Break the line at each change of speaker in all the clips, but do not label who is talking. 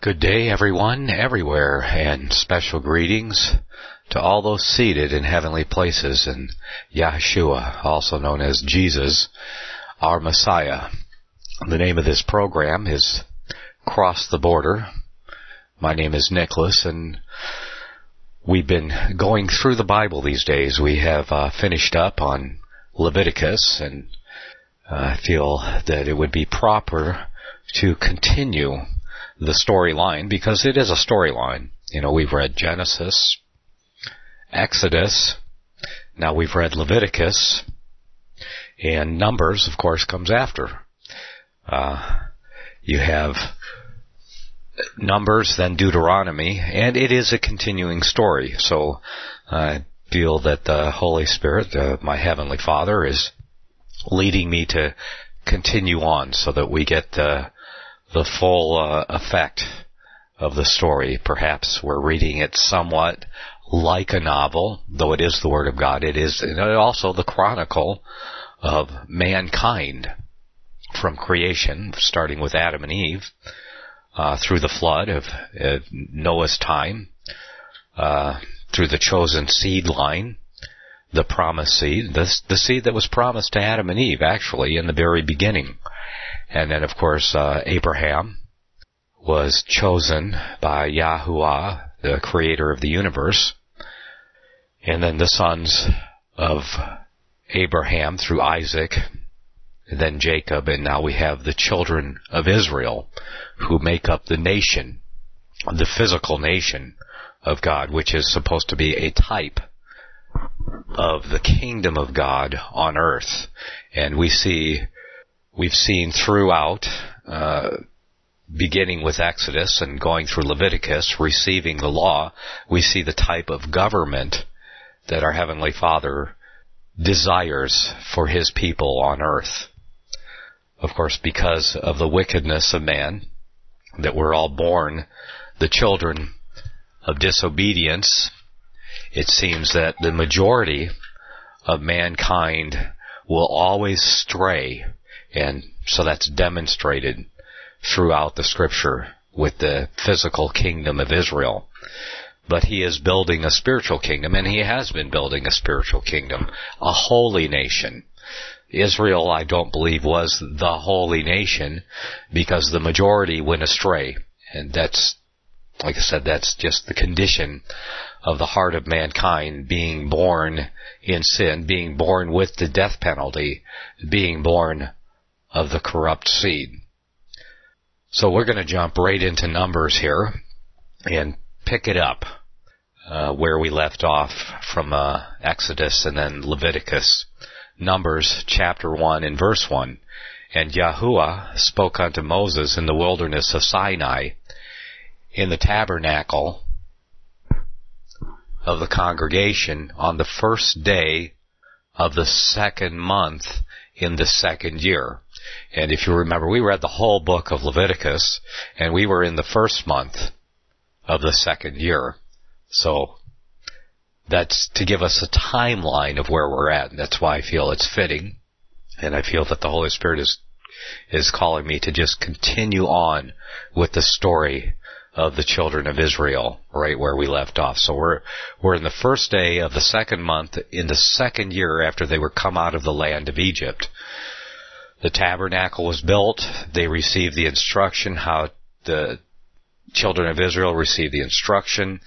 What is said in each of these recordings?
Good day, everyone, everywhere, and special greetings to all those seated in heavenly places in Yahshua, also known as Jesus, our Messiah. The name of this program is Cross the Border. My name is Nicholas, and we've been going through the Bible these days. We have finished up on Leviticus, and I feel that it would be proper to continue the storyline, because it is a storyline. You know, we've read Genesis, Exodus, now we've read Leviticus, and Numbers, of course, comes after. You have Numbers, then Deuteronomy, and it is a continuing story. So I feel that the Holy Spirit, my Heavenly Father, is leading me to continue on so that we get the full effect of the story. Perhaps we're reading it somewhat like a novel, though it is the Word of God. It is also the chronicle of mankind from creation, starting with Adam and Eve, through the flood of Noah's time, through the chosen seed line, the promised seed, the seed that was promised to Adam and Eve, actually, in the very beginning. And then, of course, Abraham was chosen by Yahuwah, the creator of the universe. And then the sons of Abraham through Isaac, and then Jacob, and now we have the children of Israel who make up the nation, the physical nation of God, which is supposed to be a type of the kingdom of God on earth. And we've seen throughout, beginning with Exodus and going through Leviticus, receiving the law, we see the type of government that our Heavenly Father desires for His people on earth. Of course, because of the wickedness of man, that we're all born the children of disobedience, it seems that the majority of mankind will always stray. And so that's demonstrated throughout the Scripture with the physical kingdom of Israel. But He is building a spiritual kingdom, and He has been building a spiritual kingdom, a holy nation. Israel, I don't believe, was the holy nation because the majority went astray. And that's, like I said, that's just the condition of the heart of mankind, being born in sin, being born with the death penalty, being born of the corrupt seed. So we're going to jump right into Numbers here and pick it up where we left off from Exodus and then Leviticus. Numbers chapter 1 and verse 1. And Yahuwah spoke unto Moses in the wilderness of Sinai, in the tabernacle of the congregation, on the first day of the second month in the second year. And if you remember, we read the whole book of Leviticus, and we were in the first month of the second year. So that's to give us a timeline of where we're at. And that's why I feel it's fitting. And I feel that the Holy Spirit is calling me to just continue on with the story of the children of Israel, right where we left off. So we're in the first day of the second month in the second year after they were come out of the land of Egypt. The tabernacle was built. They received the instruction, how the children of Israel received the instruction,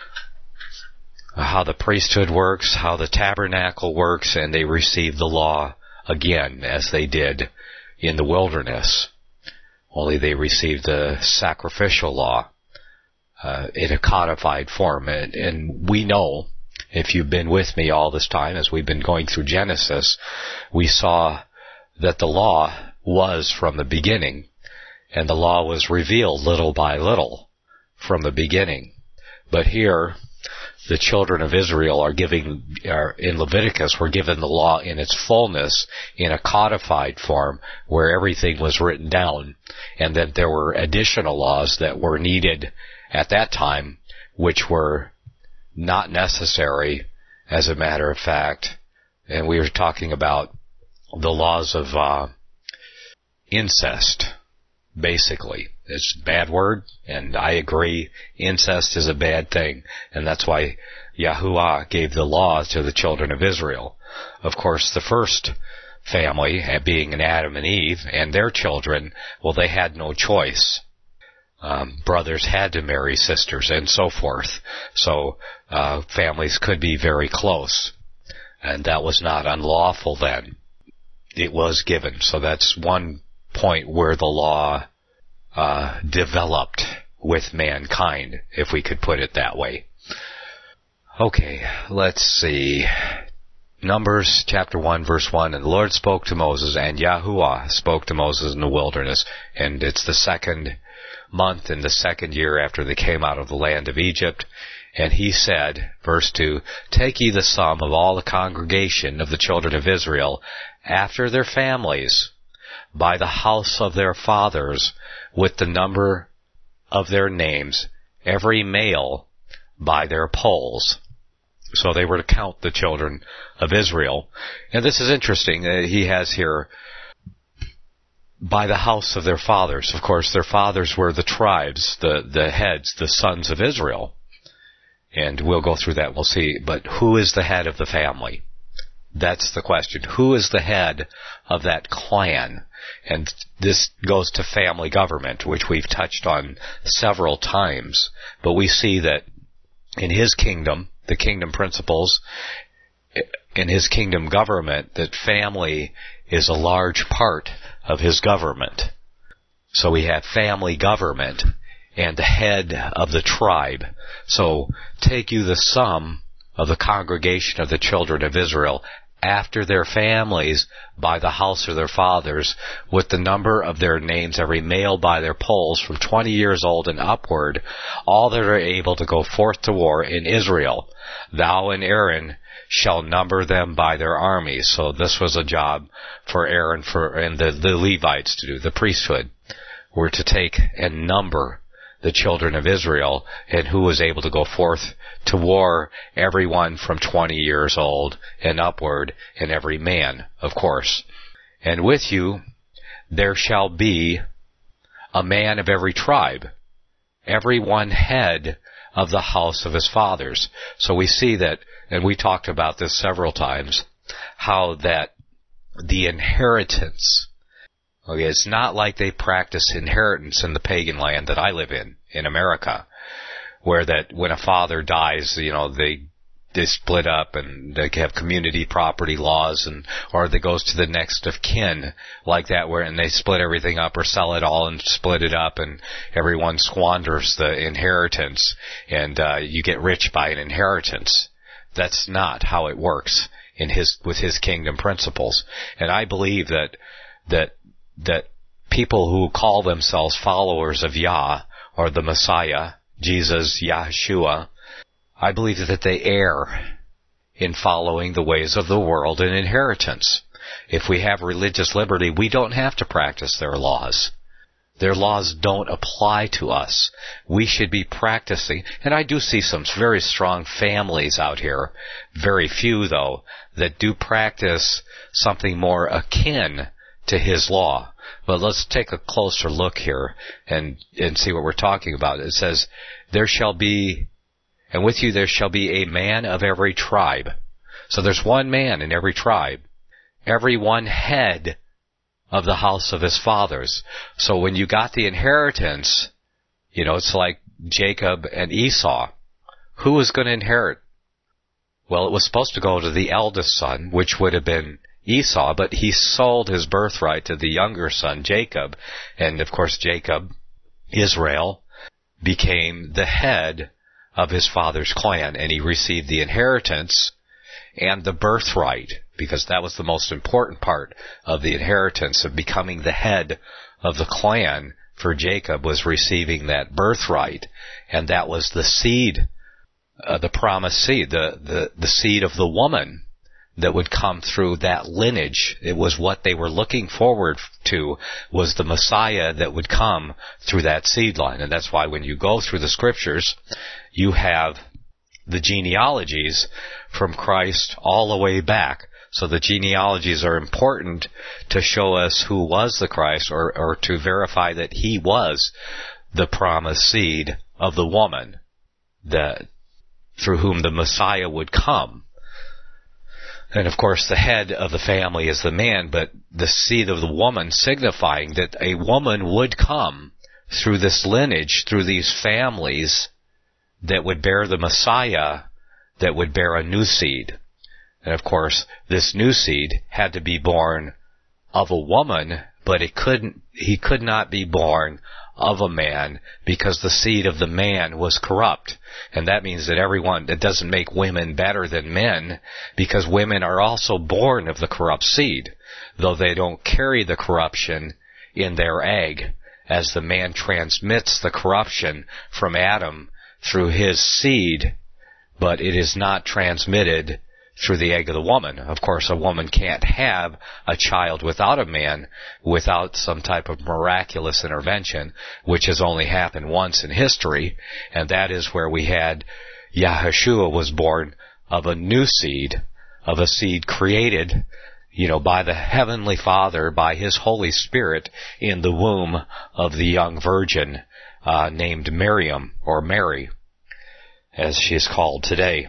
how the priesthood works, how the tabernacle works, and they received the law again as they did in the wilderness. Only they received the sacrificial law in a codified form. And we know, if you've been with me all this time as we've been going through Genesis, we saw that the law was from the beginning, and the law was revealed little by little from the beginning. But here, the children of Israel in Leviticus were given the law in its fullness in a codified form where everything was written down, and that there were additional laws that were needed at that time, which were not necessary, as a matter of fact. And we were talking about the laws of incest, basically. It's a bad word, and I agree, incest is a bad thing, and that's why Yahuwah gave the law to the children of Israel. Of course, the first family, being an Adam and Eve, and their children, well, they had no choice. Brothers had to marry sisters, and so forth. So, families could be very close. And that was not unlawful then. It was given. So that's one point where the law developed with mankind, if we could put it that way. Okay, let's see. Numbers chapter 1 verse 1, and the Lord spoke to Moses, and Yahuwah spoke to Moses in the wilderness. And it's the second month in the second year after they came out of the land of Egypt. And he said, verse 2, take ye the sum of all the congregation of the children of Israel after their families, by the house of their fathers, with the number of their names, every male by their polls. So they were to count the children of Israel. And this is interesting. He has here, by the house of their fathers. Of course, their fathers were the tribes, the heads, the sons of Israel. And we'll go through that, we'll see. But who is the head of the family? That's the question. Who is the head of that clan? And this goes to family government, which we've touched on several times. But we see that in his kingdom, the kingdom principles, in his kingdom government, that family is a large part of his government. So we have family government and the head of the tribe. So take you the sum of the congregation of the children of Israel after their families by the house of their fathers, with the number of their names, every male by their polls, from 20 years old and upward, all that are able to go forth to war in Israel. Thou and Aaron shall number them by their armies. So this was a job for Aaron and the Levites to do. The priesthood were to take and number the children of Israel, and who was able to go forth to war, everyone from 20 years old and upward, and every man, of course. And with you there shall be a man of every tribe, every one head of the house of his fathers. So we see that, and we talked about this several times, how that the inheritance, okay, it's not like they practice inheritance in the pagan land that I live in America, where that when a father dies, they split up and they have community property laws, or they goes to the next of kin like that, and they split everything up or sell it all and split it up, and everyone squanders the inheritance, and you get rich by an inheritance. That's not how it works with his kingdom principles. And I believe that people who call themselves followers of Yah, or the Messiah, Jesus, Yahshua, I believe that they err in following the ways of the world and inheritance. If we have religious liberty, we don't have to practice their laws. Their laws don't apply to us. We should be practicing, and I do see some very strong families out here, very few though, that do practice something more akin to his law. But let's take a closer look here and see what we're talking about. It says, and with you there shall be a man of every tribe. So there's one man in every tribe, every one head of the house of his fathers. So when you got the inheritance, it's like Jacob and Esau. Who was going to inherit? Well, it was supposed to go to the eldest son, which would have been Esau, but he sold his birthright to the younger son, Jacob. And of course, Jacob, Israel, became the head of his father's clan, and he received the inheritance and the birthright, because that was the most important part of the inheritance, of becoming the head of the clan. For Jacob was receiving that birthright, and that was the seed, the promised seed, the seed of the woman that would come through that lineage. It was what they were looking forward to, was the Messiah that would come through that seed line. And that's why when you go through the scriptures, you have the genealogies from Christ all the way back. So the genealogies are important to show us who was the Christ, or to verify that he was the promised seed of the woman, through whom the Messiah would come. And of course the head of the family is the man, but the seed of the woman signifying that a woman would come through this lineage, through these families that would bear the Messiah, that would bear a new seed. And of course, this new seed had to be born of a woman, but he could not be born of a man, because the seed of the man was corrupt. And that means that it doesn't make women better than men, because women are also born of the corrupt seed, though they don't carry the corruption in their egg, as the man transmits the corruption from Adam through his seed, but it is not transmitted through the egg of the woman. Of course, a woman can't have a child without a man, without some type of miraculous intervention, which has only happened once in history, and that is where we had Yahushua was born of a new seed, of a seed created, by the Heavenly Father, by His Holy Spirit, in the womb of the young virgin named Miriam, or Mary, as she is called today.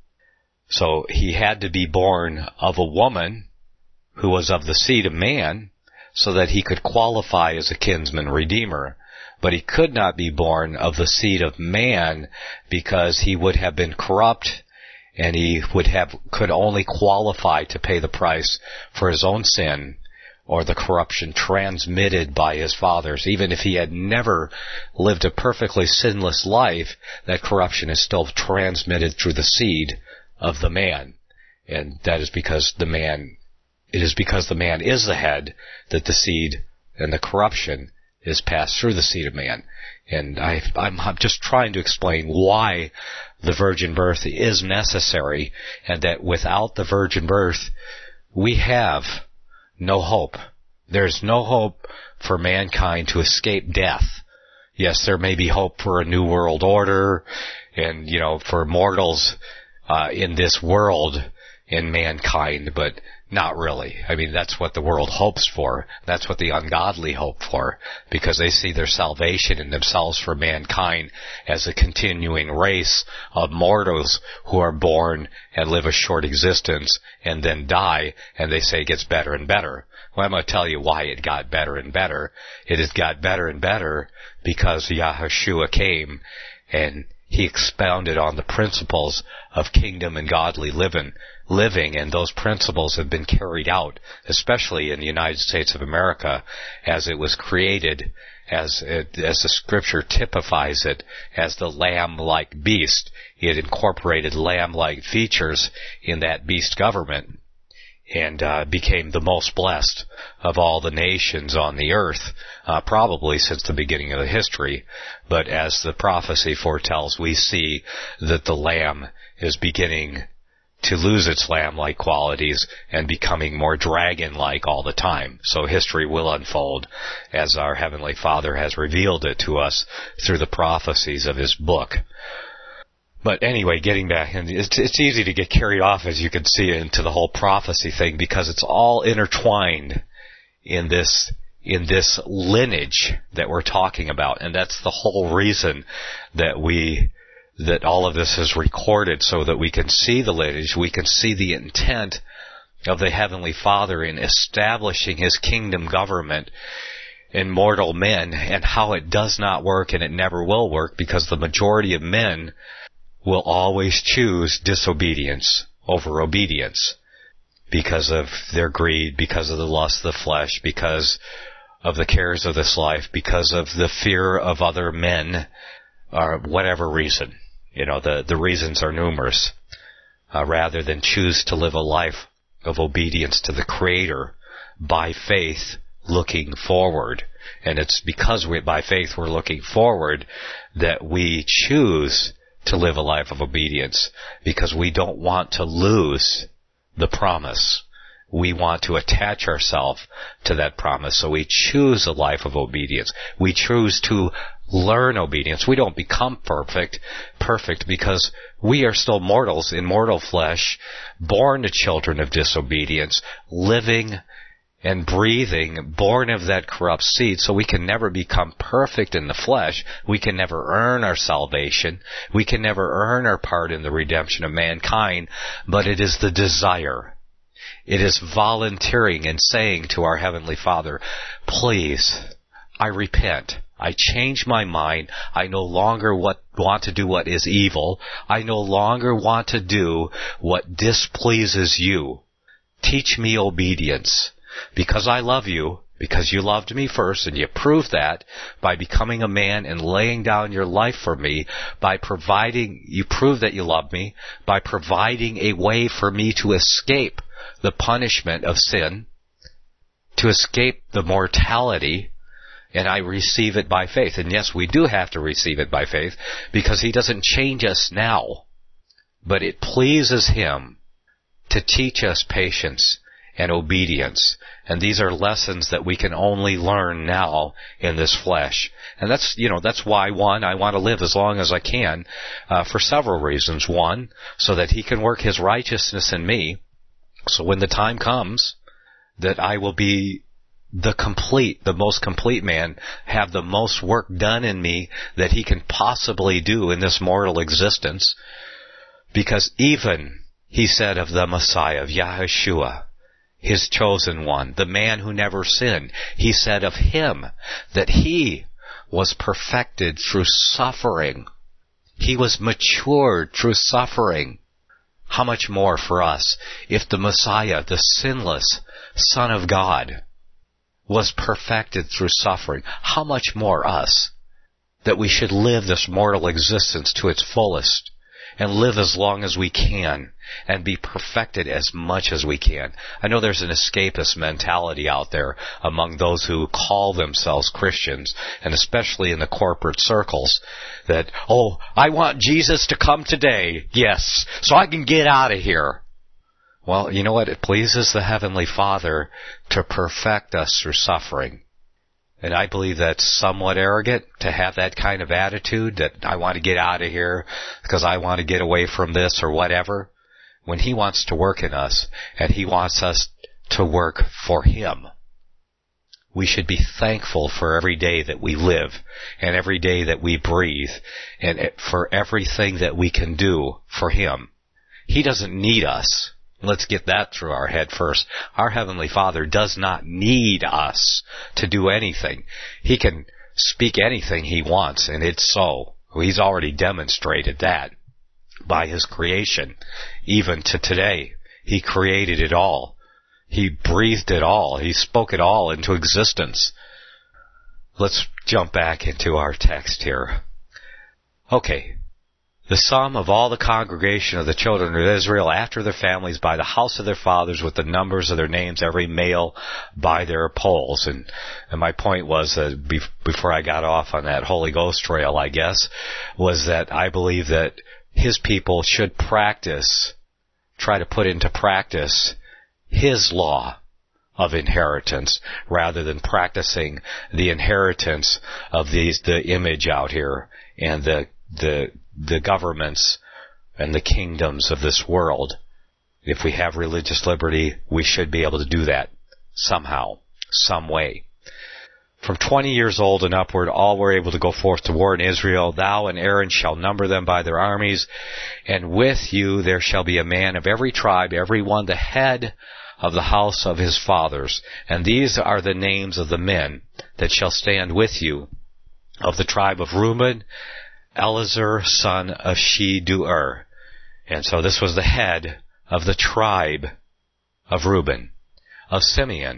So he had to be born of a woman who was of the seed of man, so that he could qualify as a kinsman redeemer. But he could not be born of the seed of man, because he would have been corrupt, and he could only qualify to pay the price for his own sin, or the corruption transmitted by his fathers. Even if he had never lived a perfectly sinless life, that corruption is still transmitted through the seed of the man. And that is because the man is the head, that the seed and the corruption is passed through the seed of man. And I'm just trying to explain why the virgin birth is necessary, and that without the virgin birth, we have no hope. There's no hope for mankind to escape death. Yes, there may be hope for a new world order, and, for mortals in this world, in mankind, but not really. I mean, that's what the world hopes for. That's what the ungodly hope for, because they see their salvation in themselves for mankind as a continuing race of mortals who are born and live a short existence and then die, and they say it gets better and better. Well, I'm going to tell you why it got better and better. It has got better and better because Yahushua came and He expounded on the principles of kingdom and godly living, and those principles have been carried out, especially in the United States of America, as it was created, as the Scripture typifies it, as the lamb-like beast. It incorporated lamb-like features in that beast government, and became the most blessed of all the nations on the earth, probably since the beginning of the history. But as the prophecy foretells, we see that the Lamb is beginning to lose its lamb-like qualities and becoming more dragon-like all the time. So history will unfold as our Heavenly Father has revealed it to us through the prophecies of His book. But anyway, getting back, and it's easy to get carried off, as you can see, into the whole prophecy thing, because it's all intertwined in this lineage that we're talking about. And that's the whole reason that all of this is recorded, so that we can see the lineage, we can see the intent of the Heavenly Father in establishing His kingdom government in mortal men, and how it does not work and it never will work, because the majority of men will always choose disobedience over obedience, because of their greed, because of the lust of the flesh, because of the cares of this life, because of the fear of other men, or whatever reason. The reasons are numerous, rather than choose to live a life of obedience to the Creator by faith, looking forward. And it's because by faith we're looking forward that we choose to live a life of obedience, because we don't want to lose the promise. we want to attach ourselves to that promise. So we choose a life of obedience. We choose to learn obedience. We don't become perfect because we are still mortals in mortal flesh, born to children of disobedience, living and breathing, born of that corrupt seed. So we can never become perfect in the flesh. We can never earn our salvation. We can never earn our part in the redemption of mankind, but it is the desire. It is volunteering and saying to our Heavenly Father, please, I repent. I change my mind. I no longer want to do what is evil. I no longer want to do what displeases you. Teach me obedience. Because I love you, because you loved me first, and you proved that by becoming a man and laying down your life for me, you prove that you love me by providing a way for me to escape the punishment of sin, to escape the mortality, and I receive it by faith. And yes, we do have to receive it by faith, because He doesn't change us now. But it pleases Him to teach us patience and obedience. And these are lessons that we can only learn now in this flesh. And that's why, one, I want to live as long as I can, for several reasons. One, so that He can work His righteousness in me. So when the time comes that I will be the most complete man, have the most work done in me that He can possibly do in this mortal existence. Because even, He said of the Messiah, of Yahushua, His chosen one, the man who never sinned, He said of Him that He was perfected through suffering. He was matured through suffering. How much more for us if the Messiah, the sinless Son of God, was perfected through suffering? How much more us, that we should live this mortal existence to its fullest and live as long as we can and be perfected as much as we can. I know there's an escapist mentality out there among those who call themselves Christians, and especially in the corporate circles, that, oh, I want Jesus to come today, yes, so I can get out of here. Well, you know what? It pleases the Heavenly Father to perfect us through suffering. And I believe that's somewhat arrogant to have that kind of attitude, that I want to get out of here because I want to get away from this or whatever, when He wants to work in us, and He wants us to work for Him. We should be thankful for every day that we live, and every day that we breathe, and for everything that we can do for Him. He doesn't need us. Let's get that through our head first. Our Heavenly Father does not need us to do anything. He can speak anything He wants, and it's so. He's already demonstrated that by His creation. Even to today, He created it all. He breathed it all. He spoke it all into existence. Let's jump back into our text here. Okay. The sum of all the congregation of the children of Israel after their families by the house of their fathers, with the numbers of their names, every male by their polls. And my point was, before I got off on that Holy Ghost trail, I guess, was that I believe that His people should try to put into practice His law of inheritance, rather than practicing the inheritance of the image out here and the governments and the kingdoms of this world. If we have religious liberty, we should be able to do that somehow, some way. From 20 years old and upward, all were able to go forth to war in Israel. Thou and Aaron shall number them by their armies, and with you there shall be a man of every tribe, every one the head of the house of his fathers. And these are the names of the men that shall stand with you. Of the tribe of Reuben, Elazar, son of Shedu'er. And so this was the head of the tribe of Reuben. Of Simeon,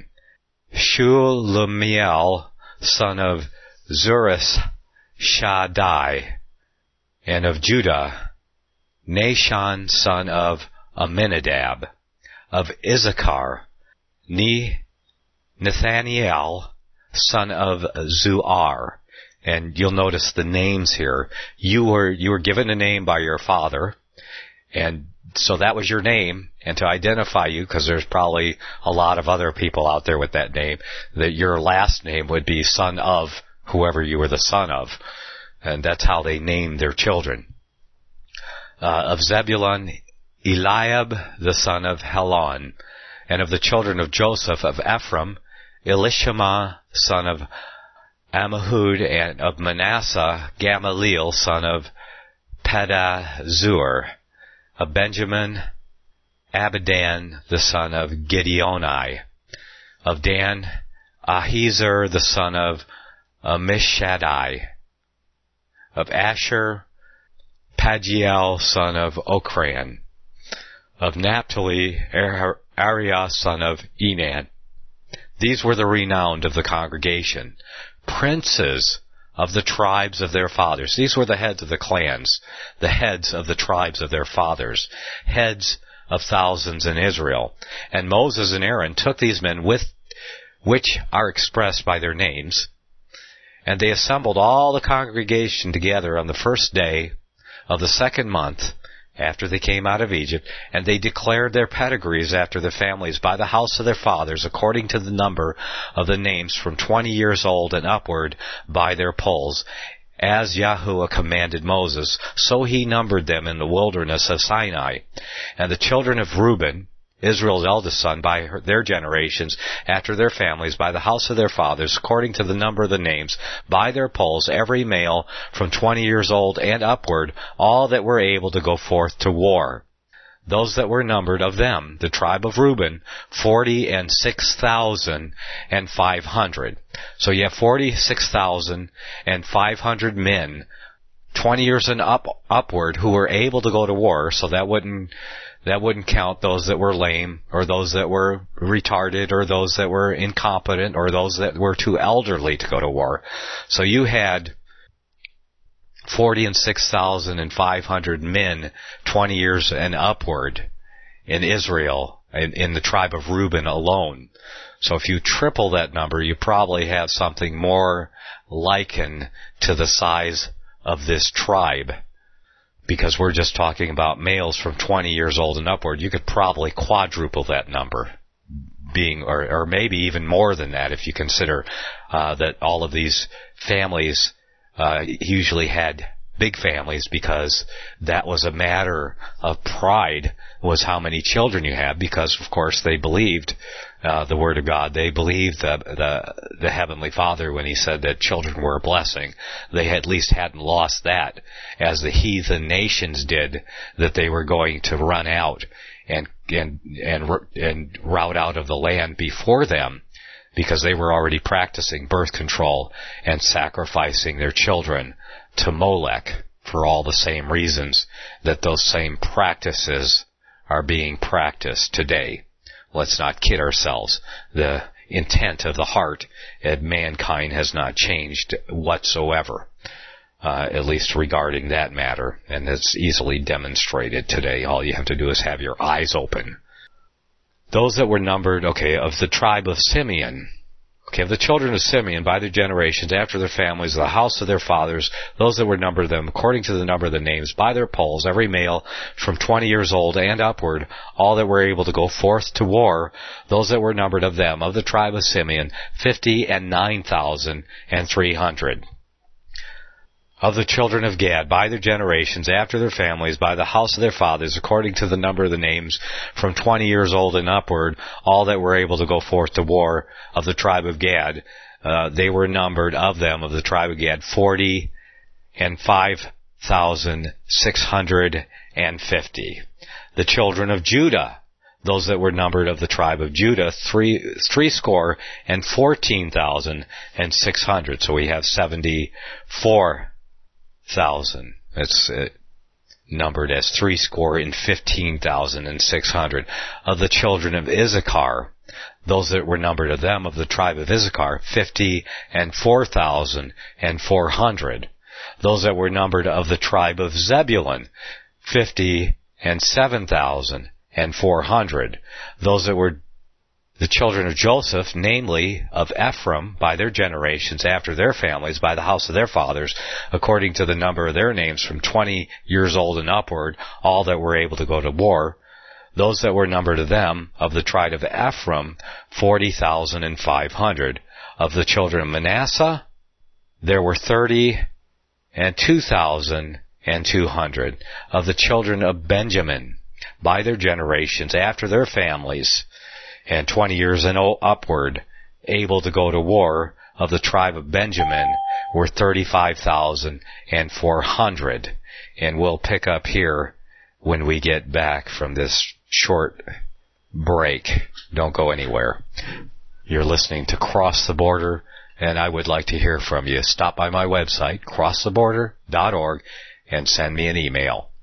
Shulammiel, son of Zuris Shaddai. And of Judah, Nahshon, son of Amminadab. Of Issachar, Nathaniel, son of Zuar. And you'll notice the names here. You were given a name by your father. And so that was your name, and to identify you, because there's probably a lot of other people out there with that name, that your last name would be son of whoever you were the son of. And that's how they named their children. Of Zebulun, Eliab, the son of Helon. And of the children of Joseph, of Ephraim, Elishama, son of Ammihud, and of Manasseh, Gamaliel, son of Pedahzur. Of Benjamin, Abidan, the son of Gideoni. Of Dan, Ahiezer, the son of Ammishaddai. Of Asher, Pagiel, son of Okran. Of Naphtali, Ariah, son of Enan. These were the renowned of the congregation, princes of the tribes of their fathers. These were the heads of the clans, the heads of the tribes of their fathers, heads of thousands in Israel. And Moses and Aaron took these men which are expressed by their names, and they assembled all the congregation together on the first day of the second month after they came out of Egypt, and they declared their pedigrees after their families by the house of their fathers, according to the number of the names from 20 years old and upward by their polls. As Yahuwah commanded Moses, so he numbered them in the wilderness of Sinai. And the children of Reuben, Israel's eldest son, by their generations, after their families, by the house of their fathers, according to the number of the names, by their polls, every male from 20 years old and upward, all that were able to go forth to war. Those that were numbered of them, the tribe of Reuben, 46,500. So you have 46,500 men, 20 years and upward, who were able to go to war. So that wouldn't count those that were lame, or those that were retarded, or those that were incompetent, or those that were too elderly to go to war. So you had 46,500 men, 20 years and upward, in Israel, in the tribe of Reuben alone. So if you triple that number, you probably have something more likened to the size of this tribe. Because we're just talking about males from 20 years old and upward, you could probably quadruple that number, or maybe even more than that, if you consider that all of these families usually had big families, because that was a matter of pride, was how many children you have, because of course they believed the Word of God. They believed the Heavenly Father when He said that children were a blessing. They at least hadn't lost that, as the heathen nations did, that they were going to run out and rout out of the land before them, because they were already practicing birth control and sacrificing their children to Molech for all the same reasons that those same practices are being practiced today. Let's not kid ourselves. The intent of the heart of mankind has not changed whatsoever, at least regarding that matter, and it's easily demonstrated today. All you have to do is have your eyes open. Those that were numbered, of the tribe of Simeon, of the children of Simeon by their generations, after their families, the house of their fathers, those that were numbered them, according to the number of the names, by their polls, every male from 20 years old and upward, all that were able to go forth to war, those that were numbered of them, of the tribe of Simeon, 59,300. Of the children of Gad, by their generations, after their families, by the house of their fathers, according to the number of the names, from 20 years old and upward, all that were able to go forth to war, of the tribe of Gad, they were numbered of them, of the tribe of Gad, 45,650. The children of Judah, those that were numbered of the tribe of Judah, 314,600. So we have 74,000. It's numbered as 315,600. Of the children of Issachar, those that were numbered of them, of the tribe of Issachar, 54,400. Those that were numbered of the tribe of Zebulun, 57,400. Those that were The children of Joseph, namely of Ephraim, by their generations, after their families, by the house of their fathers, according to the number of their names, from 20 years old and upward, all that were able to go to war. Those that were numbered of them, of the tribe of Ephraim, 40,500. Of the children of Manasseh, there were 32,200. Of the children of Benjamin, by their generations, after their families, and 20 years and upward, able to go to war, of the tribe of Benjamin, were 35,400. And we'll pick up here when we get back from this short break. Don't go anywhere. You're listening to Cross the Border, and I would like to hear from you. Stop by my website, crosstheborder.org, and send me an email.